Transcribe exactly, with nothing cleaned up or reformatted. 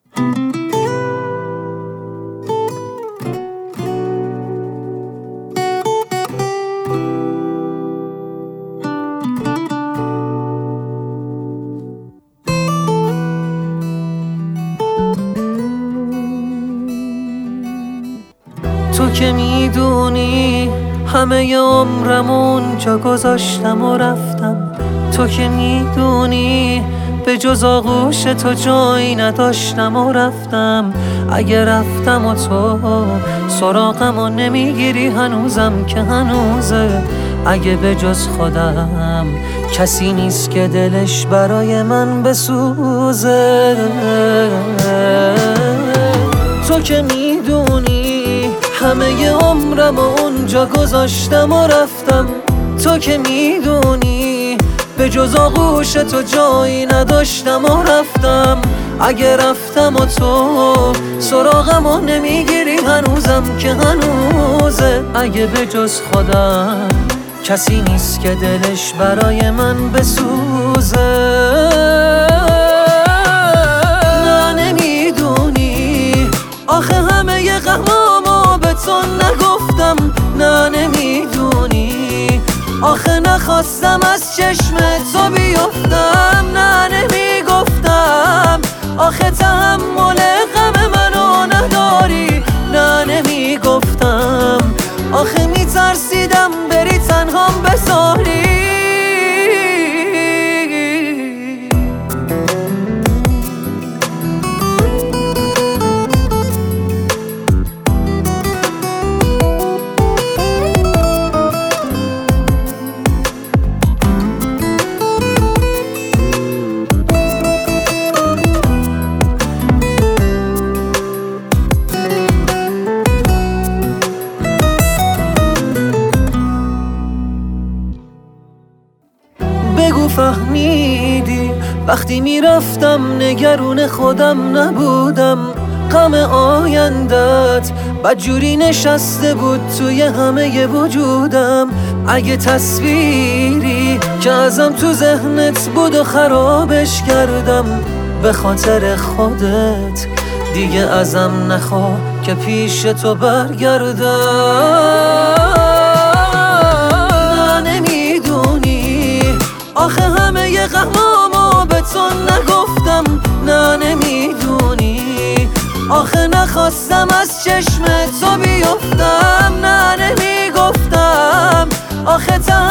تو که میدونی همه عمرمون جا گذاشتم و رفتم. تو که میدونی به جز آغوش تو جایی نداشتم و رفتم. اگه رفتم و تو سراغم و نمیگیری هنوزم که هنوزه. اگه به جز خودم کسی نیست که دلش برای من بسوزه. تو که میدونی همه عمرم و اونجا گذاشتم و رفتم. تو که میدونی به جز آغوش تو جایی نداشتم و رفتم. اگه رفتم و تو سراغم و نمیگیری هنوزم که هنوزه. اگه به جز خودم کسی نیست که دلش برای من بسوزه. نه نمیدونی آخه همه غمامو به تو نگفتم. نه نمیدونی آخه نخواستم از چشم تو بیفتم. نه نمیگفتم آخه تحمل غم منو نداری. نه نمیگفتم آخه میترسیدم بری تنهام بذاری. بگو فهمیدی وقتی میرفتم نگرون خودم نبودم. غم آیندت بدجوری نشسته بود توی همه وجودم. اگه تصویری که ازم تو ذهنت بود و خرابش کردم به خاطر خودت دیگه ازم نخواه که پیش تو برگردم. آخه همه غمامو به تو نگفتم. نه نمیدونی آخه نخواستم از چشم تو بیفتم. نه نمیگفتم آخه